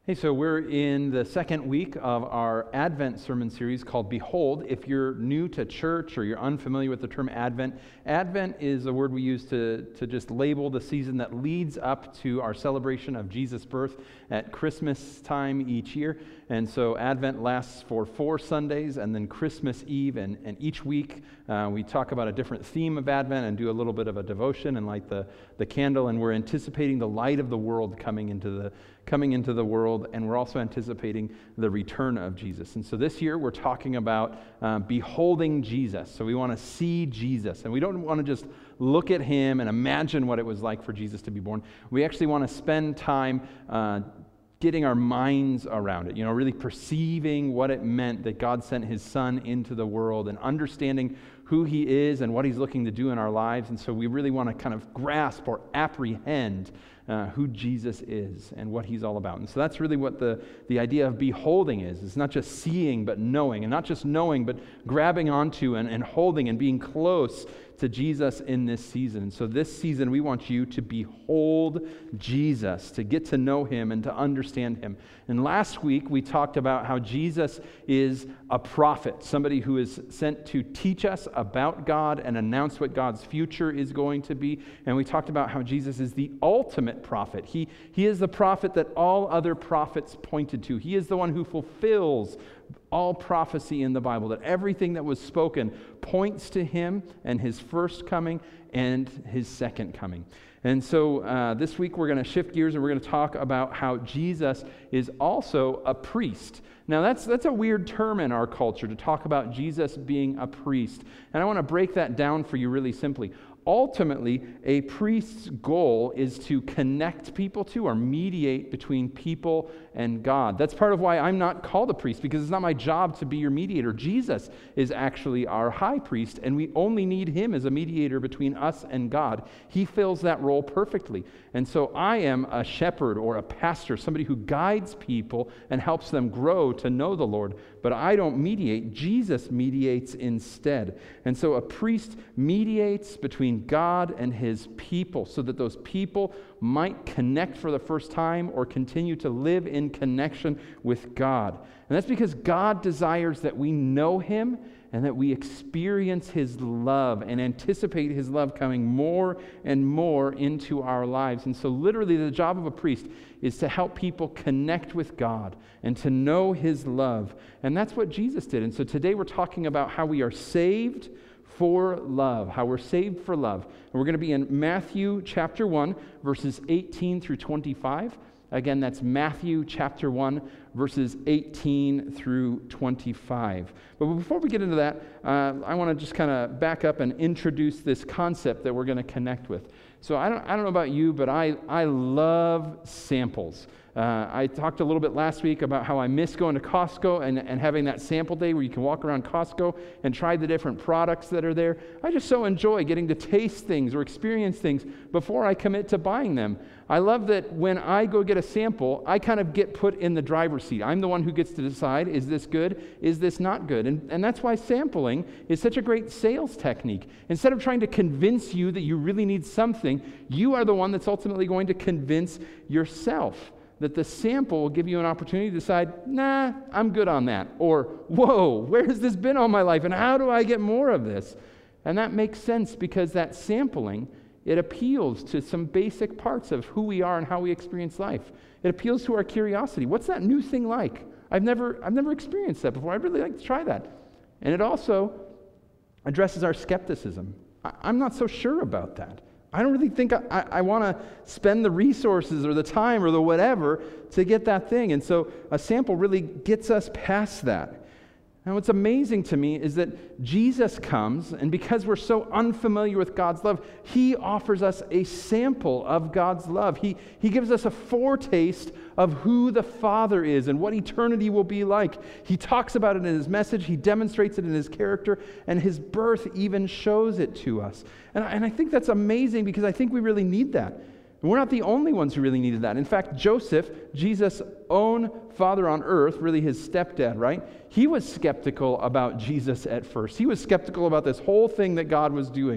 Hey, so we're in the second week of our Advent sermon series called Behold. If you're new to church or you're unfamiliar with the term Advent, Advent is a word we use to just label the season that leads up to our celebration of Jesus' birth at Christmas time each year. And so Advent lasts for 4 Sundays and then Christmas Eve. And each week we talk about a different theme of Advent and do a little bit of a devotion and light the candle. And we're anticipating the light of the world coming into the world, and we're also anticipating the return of Jesus. And so this year we're talking about beholding Jesus. So we want to see Jesus, and we don't want to just look at him and imagine what it was like for Jesus to be born. We actually want to spend time getting our minds around it, really perceiving what it meant that God sent his son into the world and understanding who he is and what he's looking to do in our lives. And so we really want to kind of grasp or apprehend who Jesus is and what he's all about. And so that's really what the idea of beholding is. It's not just seeing, but knowing. And not just knowing, but grabbing onto and holding and being close to Jesus in this season. And so this season, we want you to behold Jesus, to get to know him and to understand him. And last week, we talked about how Jesus is a prophet, somebody who is sent to teach us about God and announce what God's future is going to be. And we talked about how Jesus is the ultimate prophet. He is the prophet that all other prophets pointed to. He is the one who fulfills all prophecy in the Bible, that everything that was spoken points to him and his first coming and his second coming. And so this week we're going to shift gears and we're going to talk about how Jesus is also a priest. Now that's a weird term in our culture, to talk about Jesus being a priest. And I want to break that down for you really simply. Ultimately, a priest's goal is to connect people to or mediate between people and God. That's part of why I'm not called a priest, because it's not my job to be your mediator. Jesus is actually our high priest, and we only need him as a mediator between us and God. He fills that role perfectly. And so I am a shepherd or a pastor, somebody who guides people and helps them grow to know the Lord. But I don't mediate. Jesus mediates instead. And so a priest mediates between God and his people so that those people might connect for the first time or continue to live in connection with God. And that's because God desires that we know him and that we experience his love and anticipate his love coming more and more into our lives. And so literally the job of a priest is to help people connect with God and to know his love. And that's what Jesus did. And so today we're talking about how we are saved for love, how we're saved for love. And we're going to be in Matthew chapter 1, verses 18 through 25. Again, that's Matthew chapter 1, verses 18 through 25. But before we get into that, I want to just kind of back up and introduce this concept that we're going to connect with. So I don't know about you, but I love samples. I talked a little bit last week about how I miss going to Costco and having that sample day where you can walk around Costco and try the different products that are there. I just so enjoy getting to taste things or experience things before I commit to buying them. I love that when I go get a sample, I kind of get put in the driver's seat. I'm the one who gets to decide, is this good, is this not good? And that's why sampling is such a great sales technique. Instead of trying to convince you that you really need something, you are the one that's ultimately going to convince yourself. That the sample will give you an opportunity to decide, nah, I'm good on that. Or, whoa, where has this been all my life? And how do I get more of this? And that makes sense because that sampling, it appeals to some basic parts of who we are and how we experience life. It appeals to our curiosity. What's that new thing like? I've never experienced that before. I'd really like to try that. And it also addresses our skepticism. I'm not so sure about that. I don't really think I want to spend the resources or the time or the whatever to get that thing. And so a sample really gets us past that. And what's amazing to me is that Jesus comes, and because we're so unfamiliar with God's love, he offers us a sample of God's love. He gives us a foretaste of who the Father is and what eternity will be like. He talks about it in his message, he demonstrates it in his character, and his birth even shows it to us. And I think that's amazing because I think we really need that. And we're not the only ones who really needed that. In fact, Joseph, Jesus' own father on earth, really his stepdad, right? He was skeptical about Jesus at first. He was skeptical about this whole thing that God was doing.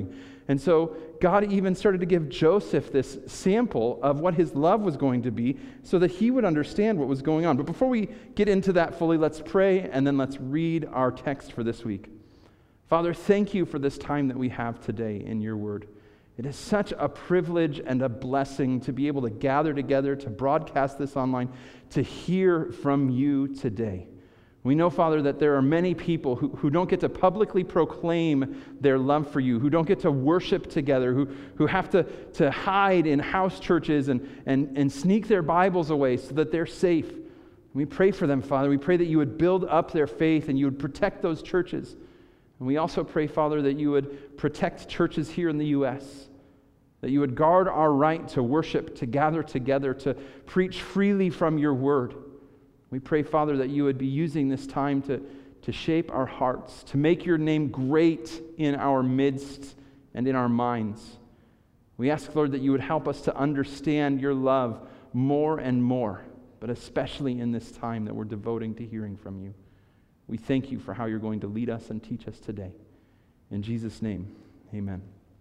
And so God even started to give Joseph this sample of what his love was going to be so that he would understand what was going on. But before we get into that fully, let's pray and then let's read our text for this week. Father, thank you for this time that we have today in your word. It is such a privilege and a blessing to be able to gather together, to broadcast this online, to hear from you today. We know, Father, that there are many people who don't get to publicly proclaim their love for you, who don't get to worship together, who have to hide in house churches and sneak their Bibles away so that they're safe. We pray for them, Father. We pray that you would build up their faith and you would protect those churches. And we also pray, Father, that you would protect churches here in the U.S., that you would guard our right to worship, to gather together, to preach freely from your word. We pray, Father, that you would be using this time to shape our hearts, to make your name great in our midst and in our minds. We ask, Lord, that you would help us to understand your love more and more, but especially in this time that we're devoting to hearing from you. We thank you for how you're going to lead us and teach us today. In Jesus' name, amen.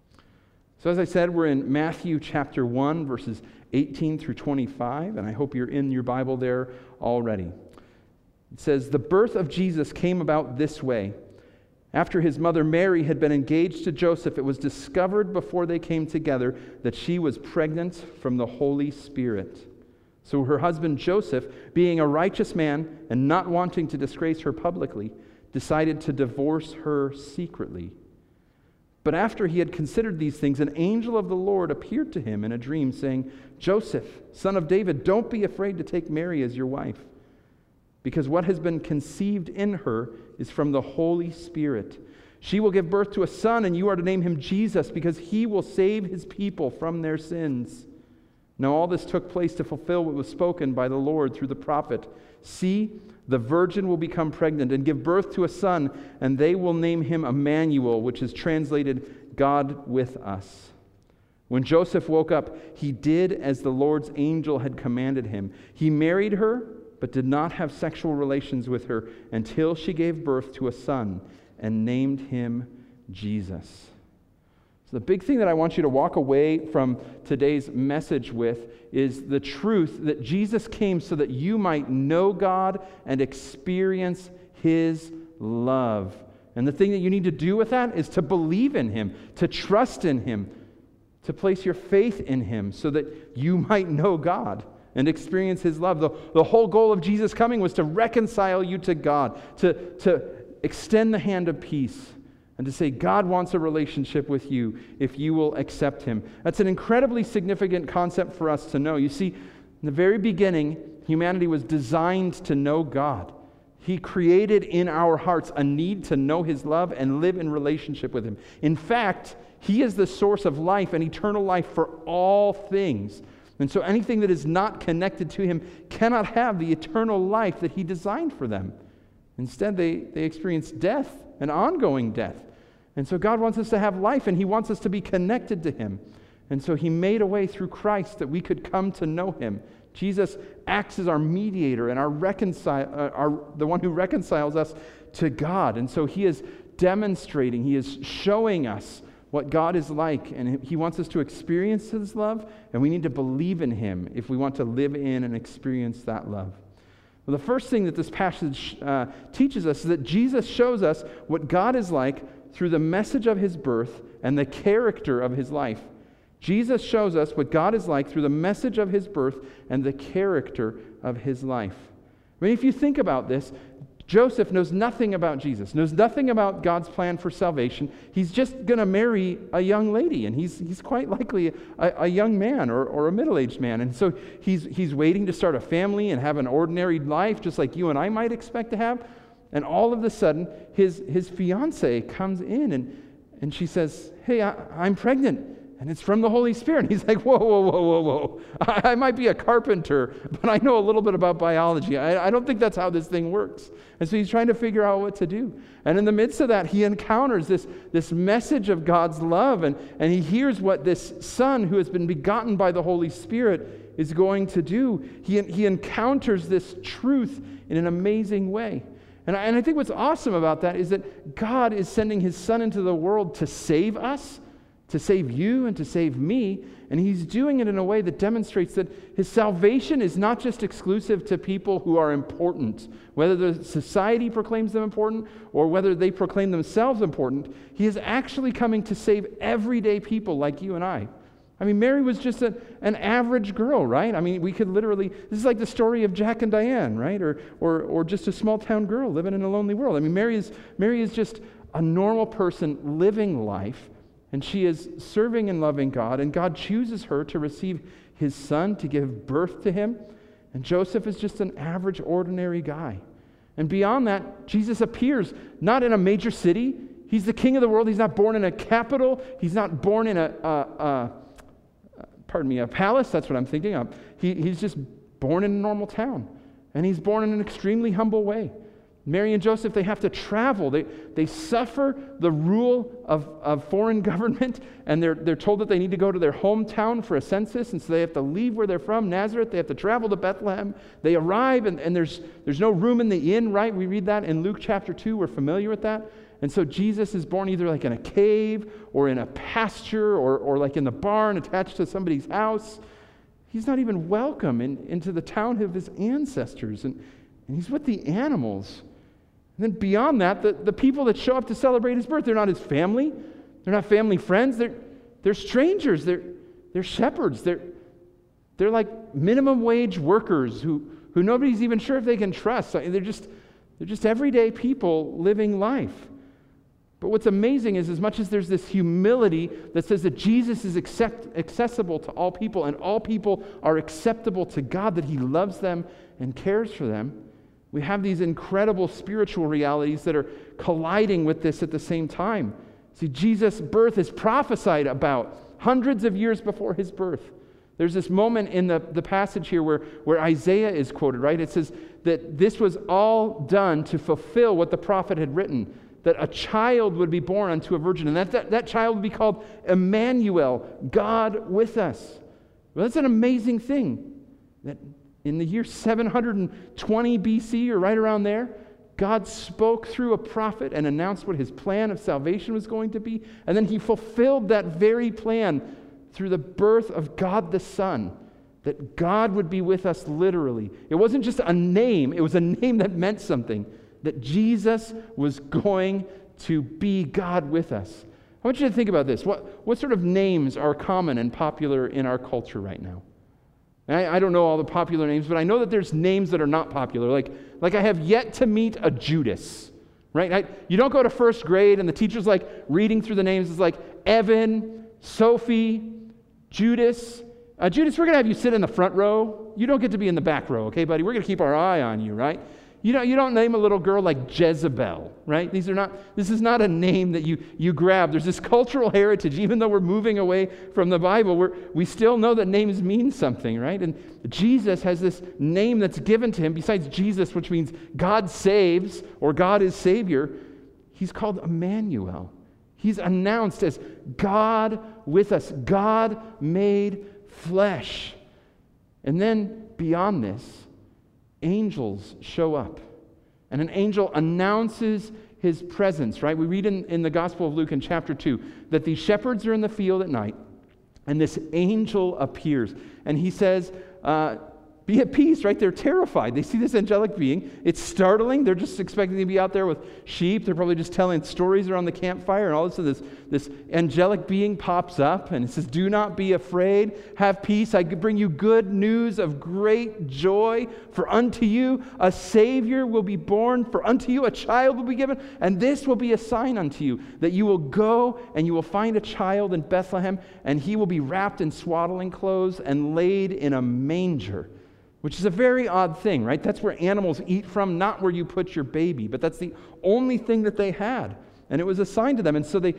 So as I said, we're in Matthew chapter 1, verses 18 through 25, and I hope you're in your Bible there already. It says, "The birth of Jesus came about this way. After his mother Mary had been engaged to Joseph, it was discovered before they came together that she was pregnant from the Holy Spirit. So her husband Joseph, being a righteous man and not wanting to disgrace her publicly, decided to divorce her secretly. But after he had considered these things, an angel of the Lord appeared to him in a dream, saying, 'Joseph, son of David, don't be afraid to take Mary as your wife, because what has been conceived in her is from the Holy Spirit. She will give birth to a son, and you are to name him Jesus, because he will save his people from their sins.' Now all this took place to fulfill what was spoken by the Lord through the prophet. 'See, the virgin will become pregnant and give birth to a son, and they will name him Emmanuel,' which is translated God with us. When Joseph woke up, he did as the Lord's angel had commanded him. He married her, but did not have sexual relations with her until she gave birth to a son and named him Jesus." So the big thing that I want you to walk away from today's message with is the truth that Jesus came so that you might know God and experience his love. And the thing that you need to do with that is to believe in him, to trust in him, to place your faith in him so that you might know God and experience his love. The whole goal of Jesus coming was to reconcile you to God, to extend the hand of peace, and to say God wants a relationship with you if you will accept him. That's an incredibly significant concept for us to know. You see, in the very beginning, humanity was designed to know God. He created in our hearts a need to know his love and live in relationship with him. In fact, he is the source of life and eternal life for all things. And so anything that is not connected to him cannot have the eternal life that he designed for them. Instead, they experience death, an ongoing death. And so God wants us to have life, and he wants us to be connected to him. And so he made a way through Christ that we could come to know him. Jesus acts as our mediator and the one who reconciles us to God. And so he is demonstrating, he is showing us what God is like, and he wants us to experience his love, and we need to believe in him if we want to live in and experience that love. Well, the first thing that this passage teaches us is that Jesus shows us what God is like through the message of his birth and the character of his life. Jesus shows us what God is like through the message of his birth and the character of his life. I mean, if you think about this, Joseph knows nothing about Jesus, knows nothing about God's plan for salvation. He's just going to marry a young lady, and he's quite likely a young man or a middle-aged man. And so he's waiting to start a family and have an ordinary life, just like you and I might expect to have. And all of a sudden, his fiancée comes in, and she says, "Hey, I'm pregnant. And it's from the Holy Spirit." And he's like, whoa. I might be a carpenter, but I know a little bit about biology. I don't think that's how this thing works. And so he's trying to figure out what to do. And in the midst of that, he encounters this message of God's love, and he hears what this son who has been begotten by the Holy Spirit is going to do. He encounters this truth in an amazing way. And I think what's awesome about that is that God is sending his son into the world to save us, to save you and to save me. And he's doing it in a way that demonstrates that his salvation is not just exclusive to people who are important, whether the society proclaims them important or whether they proclaim themselves important. He is actually coming to save everyday people like you and I. I mean, Mary was just an average girl, right? I mean, we could literally, this is like the story of Jack and Diane, right? Or just a small town girl living in a lonely world. I mean, Mary is just a normal person living life, and she is serving and loving God, and God chooses her to receive his son, to give birth to him. And Joseph is just an average, ordinary guy. And beyond that, Jesus appears not in a major city. He's the king of the world. He's not born in a capital. He's not born in a palace. That's what I'm thinking of. He's just born in a normal town. And he's born in an extremely humble way. Mary and Joseph, they have to travel. They suffer the rule of foreign government, and they're told that they need to go to their hometown for a census, and so they have to leave where they're from, Nazareth. They have to travel to Bethlehem. They arrive, and there's no room in the inn, right? We read that in Luke chapter 2. We're familiar with that. And so Jesus is born either like in a cave or in a pasture or like in the barn attached to somebody's house. He's not even welcome into the town of his ancestors, and he's with the animals. And then beyond that, the people that show up to celebrate his birth, they're not his family. They're not family friends. They're strangers. They're shepherds. They're like minimum wage workers who nobody's even sure if they can trust. They're just everyday people living life. But what's amazing is, as much as there's this humility that says that Jesus is accessible to all people and all people are acceptable to God, that he loves them and cares for them, we have these incredible spiritual realities that are colliding with this at the same time. See, Jesus' birth is prophesied about hundreds of years before his birth. There's this moment in the passage here where Isaiah is quoted, right? It says that this was all done to fulfill what the prophet had written, that a child would be born unto a virgin, and that child would be called Emmanuel, God with us. Well, that's an amazing thing, that in the year 720 BC, or right around there, God spoke through a prophet and announced what his plan of salvation was going to be, and then he fulfilled that very plan through the birth of God the Son, that God would be with us literally. It wasn't just a name, it was a name that meant something, that Jesus was going to be God with us. I want you to think about this. What sort of names are common and popular in our culture right now? I don't know all the popular names, but I know that there's names that are not popular. Like I have yet to meet a Judas, right? You don't go to first grade and the teacher's like reading through the names. It's like Evan, Sophie, Judas. Judas, we're going to have you sit in the front row. You don't get to be in the back row, okay, buddy? We're going to keep our eye on you, right? You don't name a little girl like Jezebel, right? This is not a name that you grab. There's this cultural heritage. Even though we're moving away from the Bible, we still know that names mean something, right? And Jesus has this name that's given to him, besides Jesus, which means God saves or God is Savior. He's called Emmanuel. He's announced as God with us, God made flesh. And then beyond this, angels show up, and an angel announces his presence, right? We read in the Gospel of Luke in chapter 2 that these shepherds are in the field at night, and this angel appears, and he says, be at peace, right? They're terrified. They see this angelic being. It's startling. They're just expecting to be out there with sheep. They're probably just telling stories around the campfire, and all of a sudden this angelic being pops up, and it says, do not be afraid. Have peace. I bring you good news of great joy. For unto you a Savior will be born. For unto you a child will be given. And this will be a sign unto you, that you will go and you will find a child in Bethlehem, and he will be wrapped in swaddling clothes and laid in a manger. Which is a very odd thing, right? That's where animals eat from, not where you put your baby. But that's the only thing that they had. And it was a sign to them. And so the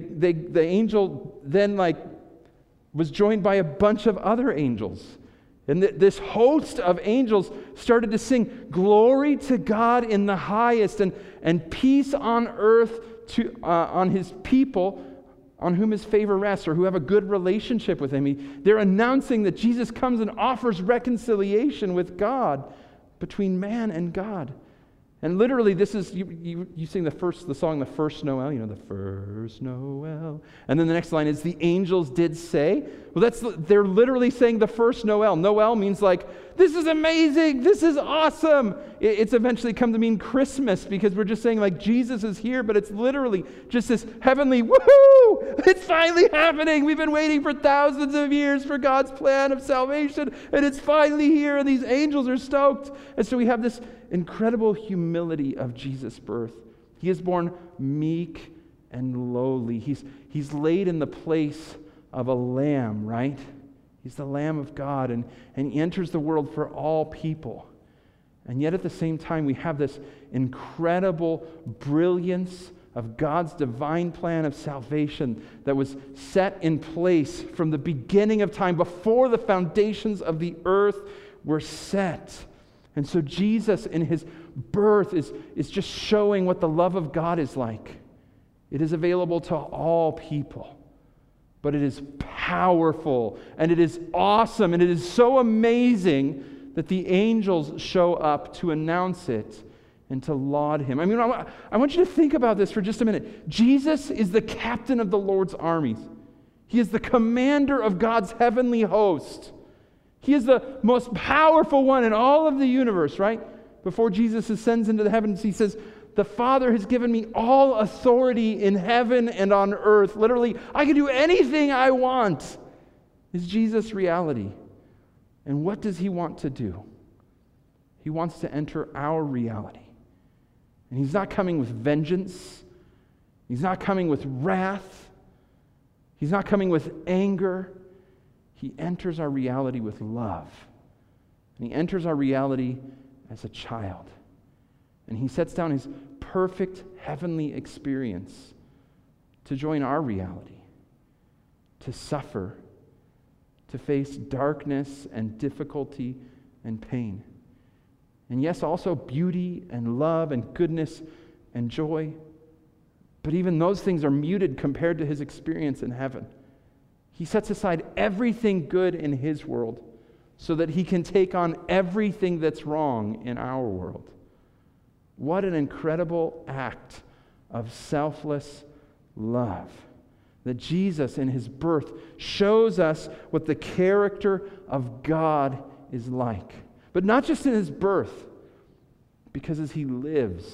angel then was joined by a bunch of other angels. And this host of angels started to sing, glory to God in the highest, and peace on earth on his people, on whom his favor rests, or who have a good relationship with him. They're announcing that Jesus comes and offers reconciliation with God, between man and God. And literally, this is, you sing the song, The First Noel, the first Noel. And then the next line is, the angels did say. Well, they're literally saying the first Noel. Noel means like, this is amazing, this is awesome. It's eventually come to mean Christmas, because we're just saying like, Jesus is here, but it's literally just this heavenly, woohoo! It's finally happening. We've been waiting for thousands of years for God's plan of salvation, and it's finally here, and these angels are stoked. And so we have this incredible humility of Jesus' birth. He is born meek and lowly. He's laid in the place of a lamb, right? He's the Lamb of God, and he enters the world for all people. And yet at the same time, we have this incredible brilliance of God's divine plan of salvation that was set in place from the beginning of time, before the foundations of the earth were set. And so Jesus in his birth is just showing what the love of God is like. It is available to all people, but it is powerful, and it is awesome, and it is so amazing that the angels show up to announce it and to laud him. I mean, I want you to think about this for just a minute. Jesus is the captain of the Lord's armies. He is the commander of God's heavenly host. He is the most powerful one in all of the universe, right? Before Jesus ascends into the heavens, he says, the Father has given me all authority in heaven and on earth. Literally, I can do anything I want. Is Jesus reality? And what does he want to do? He wants to enter our reality. And he's not coming with vengeance. He's not coming with wrath. He's not coming with anger. He enters our reality with love. And he enters our reality as a child. And he sets down his perfect heavenly experience to join our reality, to suffer, to face darkness and difficulty and pain. And yes, also beauty and love and goodness and joy. But even those things are muted compared to his experience in heaven. He sets aside everything good in his world so that he can take on everything that's wrong in our world. What an incredible act of selfless love. That Jesus in his birth shows us what the character of God is like. But not just in his birth, because as he lives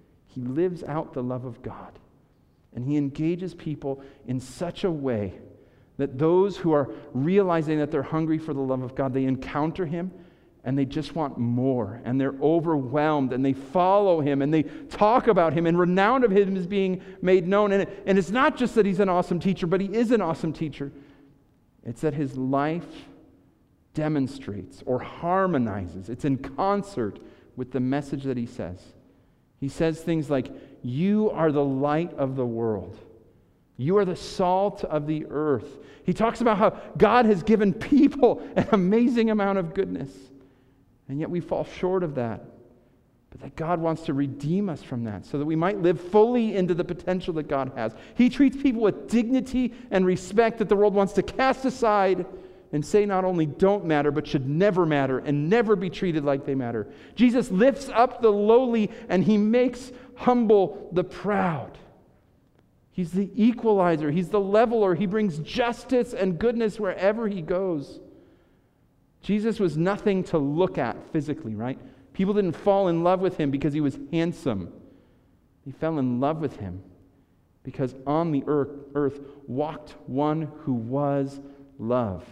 out the love of God. And he engages people in such a way that those who are realizing that they're hungry for the love of God, they encounter him and they just want more, and they're overwhelmed, and they follow him, and they talk about him, and renown of him is being made known. And it's not just that he's an awesome teacher, but he is an awesome teacher. It's that his life demonstrates or harmonizes. It's in concert with the message that he says. He says things like, you are the light of the world. You are the salt of the earth. He talks about how God has given people an amazing amount of goodness. And yet we fall short of that. But that God wants to redeem us from that so that we might live fully into the potential that God has. He treats people with dignity and respect that the world wants to cast aside and say not only don't matter, but should never matter and never be treated like they matter. Jesus lifts up the lowly and he makes humble the proud. He's the equalizer. He's the leveler. He brings justice and goodness wherever he goes. Jesus was nothing to look at physically, right? People didn't fall in love with him because he was handsome. They fell in love with him because on the earth walked one who was love.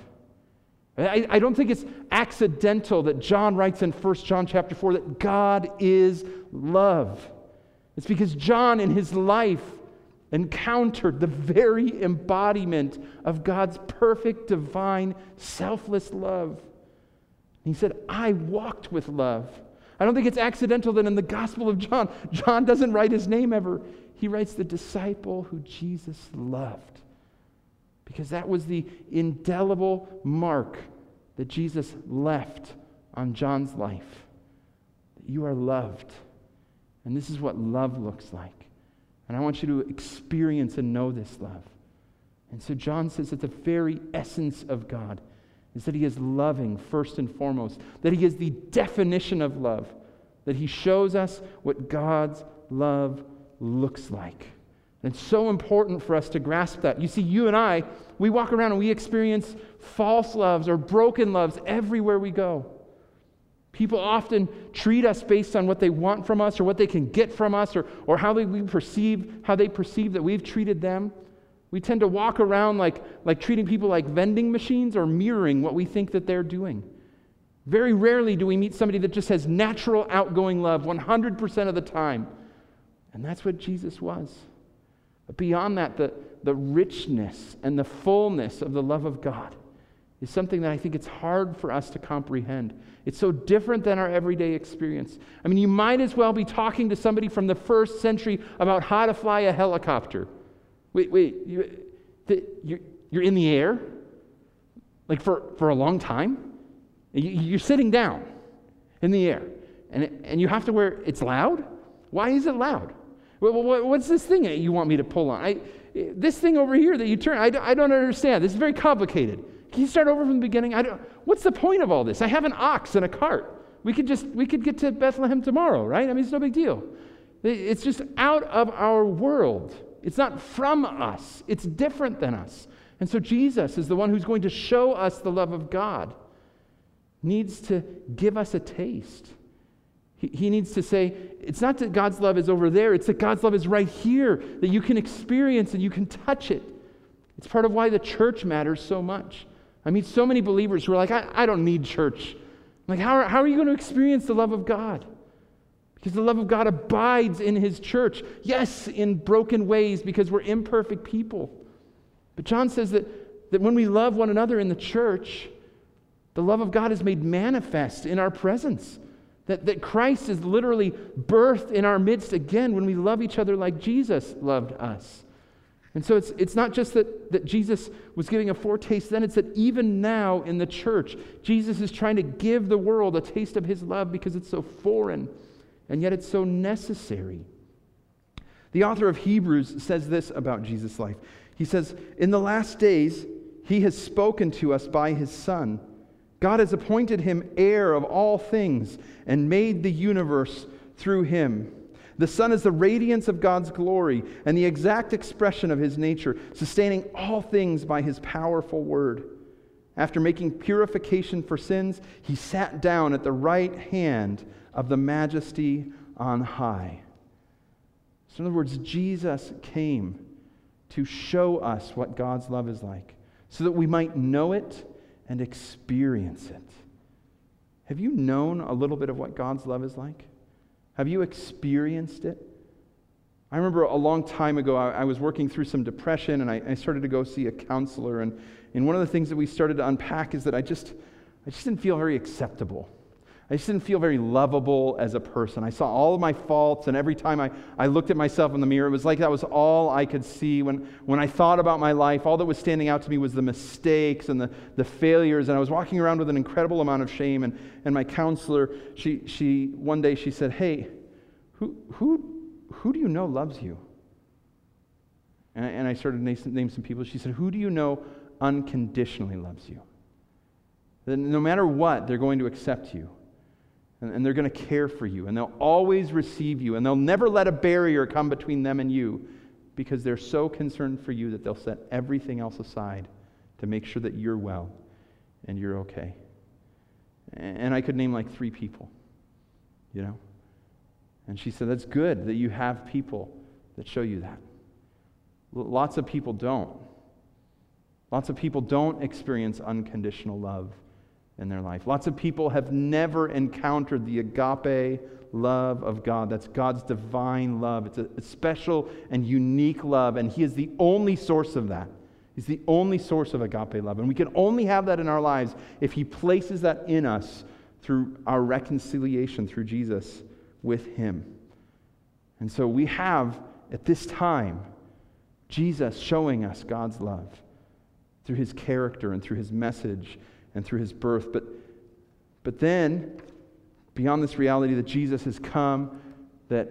I don't think it's accidental that John writes in 1 John chapter 4 that God is love. It's because John in his life encountered the very embodiment of God's perfect, divine, selfless love. He said, I walked with love. I don't think it's accidental that in the Gospel of John, John doesn't write his name ever. He writes the disciple who Jesus loved. Because that was the indelible mark that Jesus left on John's life. That you are loved. And this is what love looks like. And I want you to experience and know this love. And so John says that the very essence of God is that he is loving first and foremost. That he is the definition of love. that he shows us what God's love looks like. And it's so important for us to grasp that. You see, you and I, we walk around and we experience false loves or broken loves everywhere we go. People often treat us based on what they want from us or what they can get from us or how they perceive that we've treated them. We tend to walk around like treating people like vending machines or mirroring what we think that they're doing. Very rarely do we meet somebody that just has natural outgoing love 100% of the time. And that's what Jesus was. But beyond that, the richness and the fullness of the love of God is something that I think it's hard for us to comprehend. It's so different than our everyday experience. I mean, you might as well be talking to somebody from the first century about how to fly a helicopter. Wait, you're in the air? Like for a long time? You're sitting down in the air. And you have to it's loud? Why is it loud? What's this thing that you want me to pull on? This thing over here that you turn, I don't understand. This is very complicated. Can you start over from the beginning? What's the point of all this? I have an ox and a cart. We could get to Bethlehem tomorrow, right? I mean, it's no big deal. It's just out of our world. It's not from us. It's different than us. And so Jesus is the one who's going to show us the love of God. Needs to give us a taste. He needs to say, it's not that God's love is over there, it's that God's love is right here, that you can experience and you can touch it. It's part of why the church matters so much. I meet so many believers who are like, I don't need church. I'm like, how are you going to experience the love of God? Because the love of God abides in his church. Yes, in broken ways because we're imperfect people. But John says that when we love one another in the church, the love of God is made manifest in our presence. That Christ is literally birthed in our midst again when we love each other like Jesus loved us. And so it's not just that Jesus was giving a foretaste then, it's that even now in the church, Jesus is trying to give the world a taste of his love because it's so foreign, and yet it's so necessary. The author of Hebrews says this about Jesus' life. He says, in the last days, he has spoken to us by his Son. God has appointed him heir of all things and made the universe through him. The Son is the radiance of God's glory and the exact expression of his nature, sustaining all things by his powerful word. After making purification for sins, he sat down at the right hand of the Majesty on high. So in other words, Jesus came to show us what God's love is like, so that we might know it and experience it. Have you known a little bit of what God's love is like? Have you experienced it? I remember a long time ago, I was working through some depression, and I started to go see a counselor, and one of the things that we started to unpack is that I just didn't feel very acceptable. I just didn't feel very lovable as a person. I saw all of my faults, and every time I looked at myself in the mirror, it was like that was all I could see. When I thought about my life, all that was standing out to me was the mistakes and the failures, and I was walking around with an incredible amount of shame. And my counselor, she one day she said, "Hey, who do you know loves you?" And I started to name some people. She said, "Who do you know unconditionally loves you? That no matter what, they're going to accept you. And they're going to care for you, and they'll always receive you, and they'll never let a barrier come between them and you because they're so concerned for you that they'll set everything else aside to make sure that you're well and you're okay." And I could name like 3 people, you know? And she said, "That's good that you have people that show you that. Lots of people don't. Lots of people don't experience unconditional love in their life. Lots of people have never encountered the agape love of God. That's God's divine love. It's a special and unique love, and he is the only source of that. He's the only source of agape love, and we can only have that in our lives if he places that in us through our reconciliation through Jesus with him. And so we have, at this time, Jesus showing us God's love through his character and through his message and through his birth. But then, beyond this reality that Jesus has come, that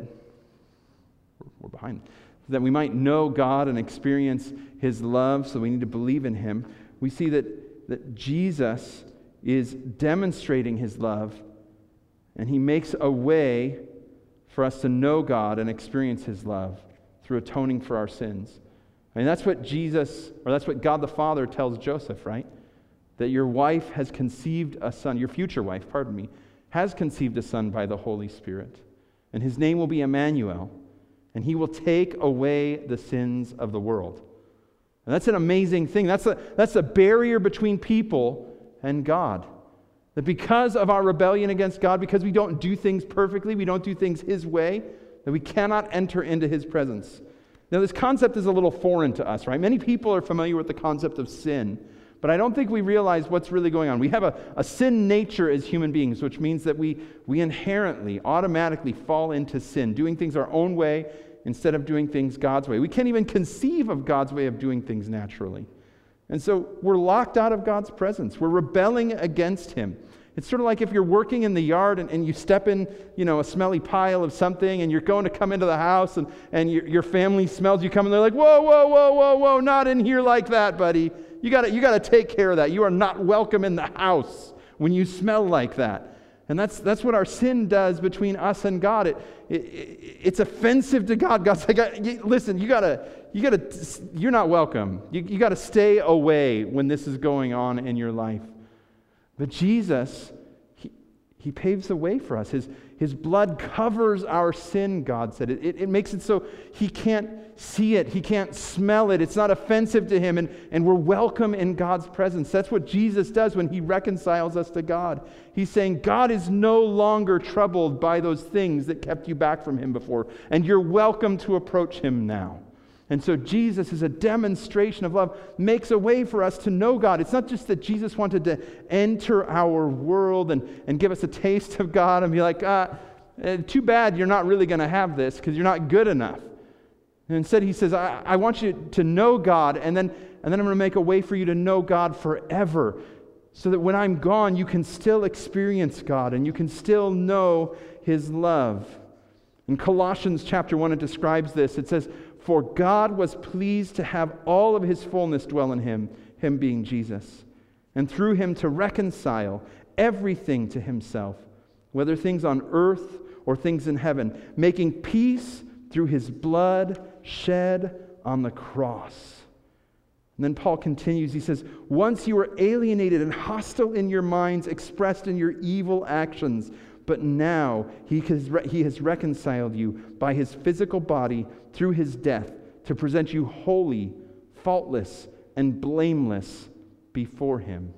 we're behind, that we might know God and experience his love, so we need to believe in him, we see that Jesus is demonstrating his love And he makes a way for us to know God and experience his love through atoning for our sins. I mean, that's what that's what God the Father tells Joseph, right? That your wife has conceived a son, your future wife, has conceived a son by the Holy Spirit. And his name will be Emmanuel, and he will take away the sins of the world. And that's an amazing thing. That's a barrier between people and God. That because of our rebellion against God, because we don't do things perfectly, we don't do things his way, that we cannot enter into his presence. Now, this concept is a little foreign to us, right? Many people are familiar with the concept of sin, but I don't think we realize what's really going on. We have a sin nature as human beings, which means that we inherently, automatically fall into sin, doing things our own way instead of doing things God's way. We can't even conceive of God's way of doing things naturally. And so we're locked out of God's presence. We're rebelling against him. It's sort of like if you're working in the yard and you step in, a smelly pile of something, and you're going to come into the house and your family smells you coming. They're like, whoa, whoa, whoa, whoa, whoa, not in here like that, buddy. You got to take care of that. You are not welcome in the house when you smell like that. And that's what our sin does between us and God. It's offensive to God. God's like, listen, you're not welcome. You got to stay away when this is going on in your life. But Jesus, he paves the way for us. His blood covers our sin, God said. It makes it so he can't see it. He can't smell it. It's not offensive to him. And we're welcome in God's presence. That's what Jesus does when he reconciles us to God. He's saying God is no longer troubled by those things that kept you back from him before. And you're welcome to approach him now. And so Jesus is a demonstration of love, makes a way for us to know God. It's not just that Jesus wanted to enter our world and give us a taste of God and be like, too bad you're not really going to have this because you're not good enough. And instead he says, I want you to know God, and then I'm going to make a way for you to know God forever, so that when I'm gone, you can still experience God and you can still know his love. In Colossians chapter 1, it describes this. It says, for God was pleased to have all of his fullness dwell in him being Jesus, and through him to reconcile everything to himself, whether things on earth or things in heaven, making peace through his blood shed on the cross. And then Paul continues, he says, once you were alienated and hostile in your minds, expressed in your evil actions, but now he has reconciled you by his physical body through his death to present you holy, faultless, and blameless before him.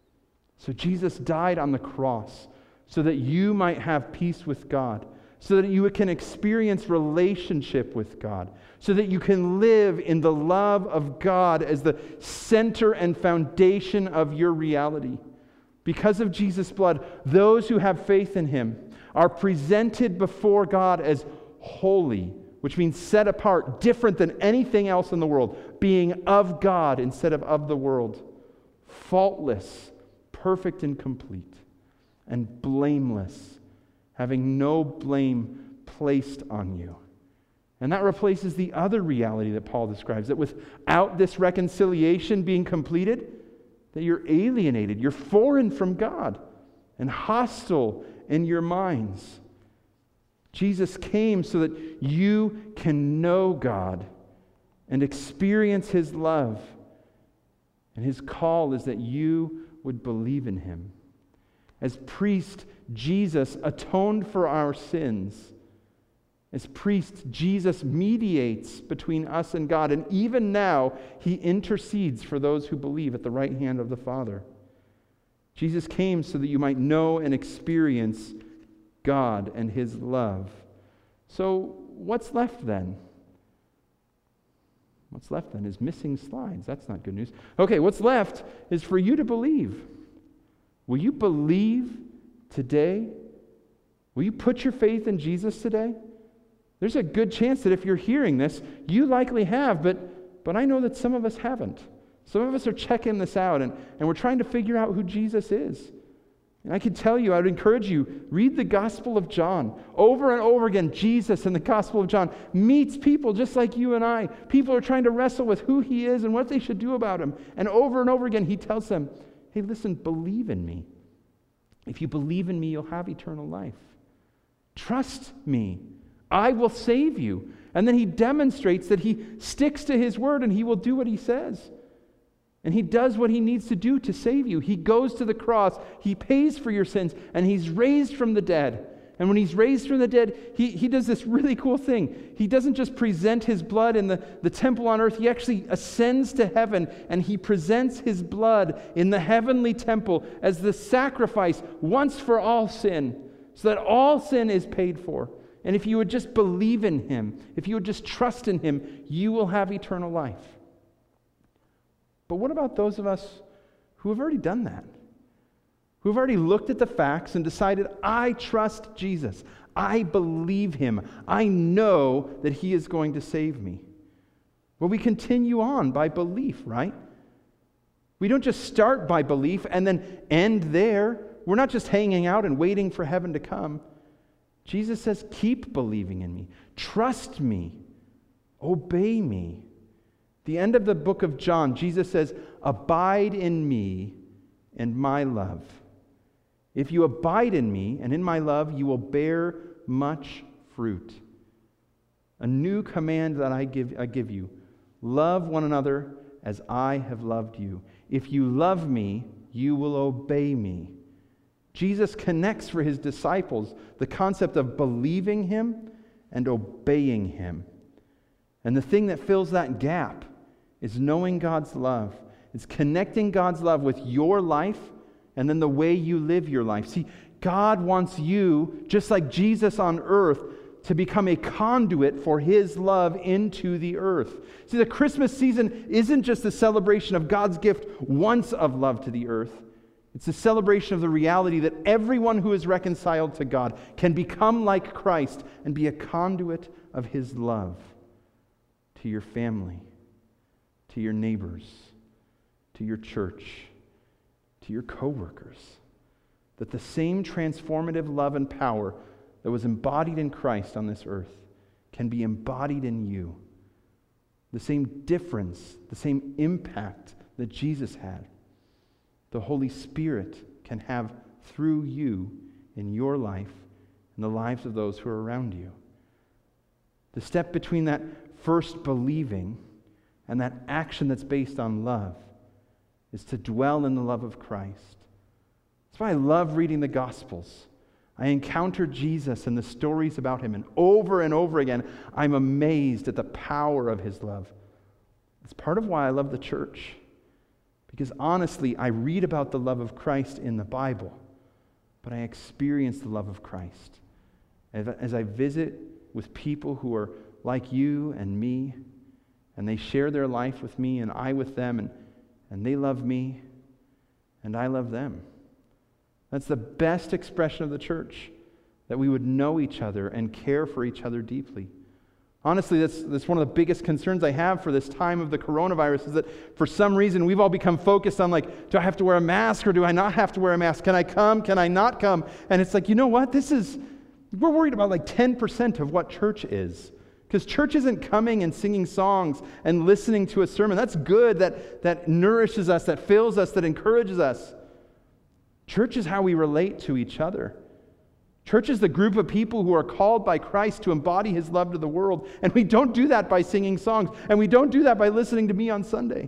So Jesus died on the cross so that you might have peace with God, so that you can experience relationship with God, so that you can live in the love of God as the center and foundation of your reality. Because of Jesus' blood, those who have faith in him are presented before God as holy, which means set apart, different than anything else in the world, being of God instead of the world, faultless, perfect and complete, and blameless, having no blame placed on you. And that replaces the other reality that Paul describes, that without this reconciliation being completed, that you're alienated, you're foreign from God, and hostile in your minds. Jesus came so that you can know God and experience his love. And his call is that you would believe in him. As priest, Jesus atoned for our sins. As priest, Jesus mediates between us and God, and even now, he intercedes for those who believe at the right hand of the Father. Jesus came so that you might know and experience God and his love. So, what's left then? What's left then is missing slides. That's not good news. Okay, what's left is for you to believe. Will you believe today? Will you put your faith in Jesus today? There's a good chance that if you're hearing this, you likely have, but I know that some of us haven't. Some of us are checking this out, and we're trying to figure out who Jesus is. And I can tell you, I would encourage you, read the Gospel of John. Over and over again, Jesus in the Gospel of John meets people just like you and I. People are trying to wrestle with who he is and what they should do about him. And over again, he tells them, hey, listen, believe in me. If you believe in me, you'll have eternal life. Trust me. I will save you. And then he demonstrates that he sticks to his word and he will do what he says. And he does what he needs to do to save you. He goes to the cross, he pays for your sins, and he's raised from the dead. And when he's raised from the dead, he does this really cool thing. He doesn't just present his blood in the temple on earth. He actually ascends to heaven, and he presents his blood in the heavenly temple as the sacrifice once for all sin, so that all sin is paid for. And if you would just believe in him, if you would just trust in him, you will have eternal life. But what about those of us who have already done that? Who have already looked at the facts and decided, I trust Jesus. I believe him. I know that he is going to save me. Well, we continue on by belief, right? We don't just start by belief and then end there. We're not just hanging out and waiting for heaven to come. Jesus says, keep believing in me. Trust me. Obey me. The end of the book of John, Jesus says, abide in me and my love. If you abide in me and in my love, you will bear much fruit. A new command that I give you. Love one another as I have loved you. If you love me, you will obey me. Jesus connects for his disciples the concept of believing him and obeying him. And the thing that fills that gap is knowing God's love. It's connecting God's love with your life and then the way you live your life. See, God wants you, just like Jesus on earth, to become a conduit for his love into the earth. See, the Christmas season isn't just a celebration of God's gift once of love to the earth. It's a celebration of the reality that everyone who is reconciled to God can become like Christ and be a conduit of his love to your family, to your neighbors, to your church, to your coworkers. That the same transformative love and power that was embodied in Christ on this earth can be embodied in you. The same difference, the same impact that Jesus had, the Holy Spirit can have through you in your life and the lives of those who are around you. The step between that first believing and that action that's based on love is to dwell in the love of Christ. That's why I love reading the Gospels. I encounter Jesus and the stories about him, and over again, I'm amazed at the power of his love. It's part of why I love the church. Because honestly, I read about the love of Christ in the Bible, but I experience the love of Christ as I visit with people who are like you and me, and they share their life with me and I with them, and they love me and I love them. That's the best expression of the church, that we would know each other and care for each other deeply. Honestly, that's one of the biggest concerns I have for this time of the coronavirus, is that for some reason we've all become focused on, like, do I have to wear a mask or do I not have to wear a mask? Can I come? Can I not come? And it's like, you know what? We're worried about like 10% of what church is. Because church isn't coming and singing songs and listening to a sermon. That's good, that nourishes us, that fills us, that encourages us. Church is how we relate to each other. Church is the group of people who are called by Christ to embody his love to the world. And we don't do that by singing songs. And we don't do that by listening to me on Sunday.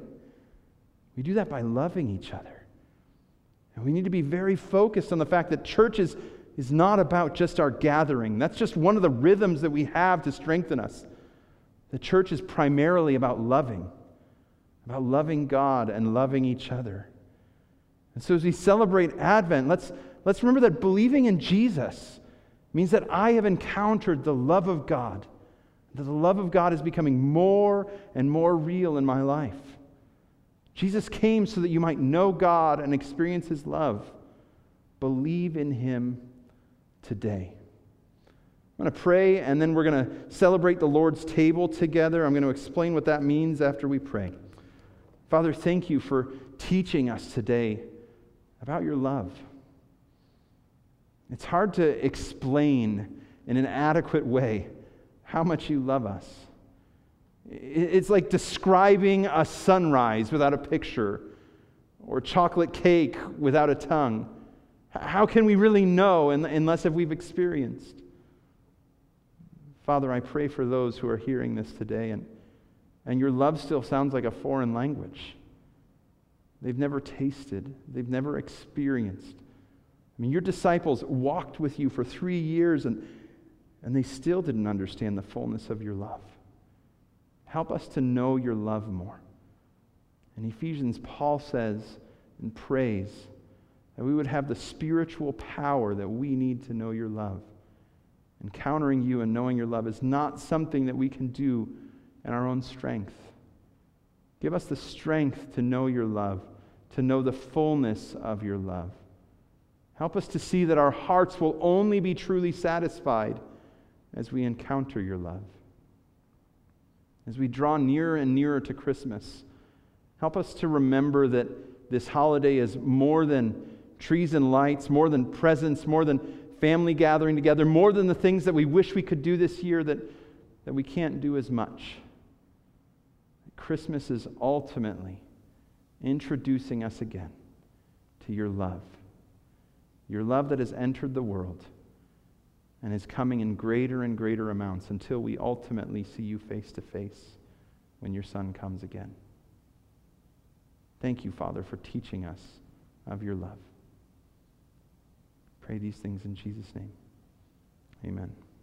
We do that by loving each other. And we need to be very focused on the fact that church is not about just our gathering. That's just one of the rhythms that we have to strengthen us. The church is primarily about loving God and loving each other. And so as we celebrate Advent, let's remember that believing in Jesus means that I have encountered the love of God, that the love of God is becoming more and more real in my life. Jesus came so that you might know God and experience his love. Believe in him today. I'm going to pray, and then we're going to celebrate the Lord's table together. I'm going to explain what that means after we pray. Father, thank you for teaching us today about your love. It's hard to explain in an adequate way how much you love us. It's like describing a sunrise without a picture, or chocolate cake without a tongue. How can we really know unless if we've experienced? Father, I pray for those who are hearing this today, and your love still sounds like a foreign language. They've never tasted. They've never experienced. I mean, your disciples walked with you for 3 years, and they still didn't understand the fullness of your love. Help us to know your love more. In Ephesians, Paul says and prays that we would have the spiritual power that we need to know your love. Encountering you and knowing your love is not something that we can do in our own strength. Give us the strength to know your love, to know the fullness of your love. Help us to see that our hearts will only be truly satisfied as we encounter your love. As we draw nearer and nearer to Christmas, help us to remember that this holiday is more than trees and lights, more than presents, more than family gathering together, more than the things that we wish we could do this year that we can't do as much. Christmas is ultimately introducing us again to your love that has entered the world and is coming in greater and greater amounts until we ultimately see you face to face when your Son comes again. Thank you, Father, for teaching us of your love. Pray these things in Jesus' name. Amen.